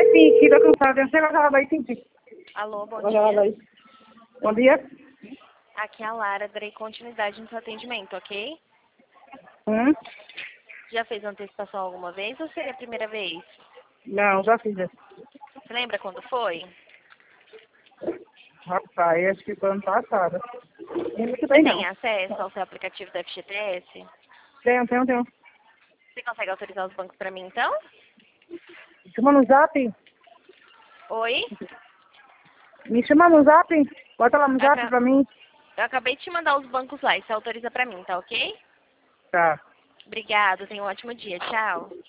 Pinky, tô cansada. Você vai falar daí, Pinky? Alô, bom Vai falar dia. daí. Bom dia. Aqui é a Lara, darei continuidade no seu atendimento, ok? Hum? Já fez antecipação alguma vez ou seria a primeira vez? Não, já fiz. Você lembra quando foi? Rapaz, acho que foi ano passado. Muito Você bem, tem não. acesso ao seu aplicativo da FGTS? Tenho. Você consegue autorizar os bancos para mim, então? Chama no zap. Oi? Me chama no zap. Bota lá no zap Aca- pra mim. Eu acabei de te mandar os bancos lá e você autoriza para mim, tá ok? Tá. Obrigada, tenha um ótimo dia. Tchau.